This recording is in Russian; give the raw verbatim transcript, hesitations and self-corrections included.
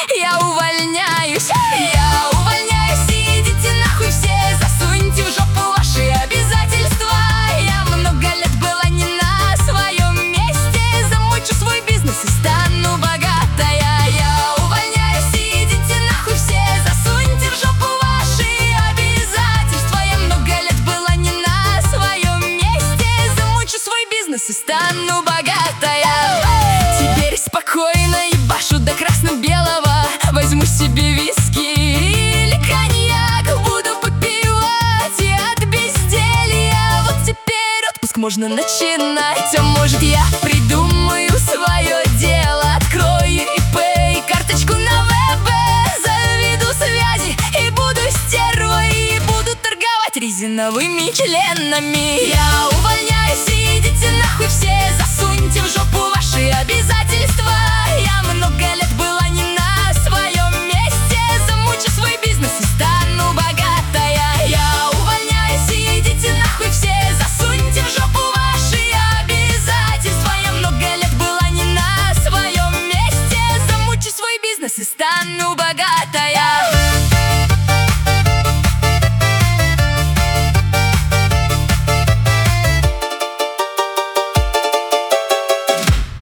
я увольняюсь. Я увольняюсь, идите нахуй все, засуньте в жопу ваши обязательства. Я много лет была не на своем месте, замучу свой бизнес и стану богатая. Я увольняюсь, идите нахуй все, засуньте в жопу ваши обязательства. Я много лет была не на своем месте, замучу свой бизнес и стану богатая. Теперь спокойно ебашу до красно-белого, возьму себе виски или коньяк, буду попивать и от безделья. Вот теперь отпуск можно начинать. А может, я придумаю свое дело, открою ИП и карточку на ВБ, заведу связи и буду стервой, и буду торговать резиновыми членами. Я увольняюсь, идите нахуй все, засуньте в жопу ваши обязательства. Я много лет была не на своем месте, замучу свой бизнес и стану богатая. Я увольняюсь, идите нахуй все, засуньте в жопу ваши обязательства. Я много лет была не на своем месте, замучу свой бизнес и стану богатой.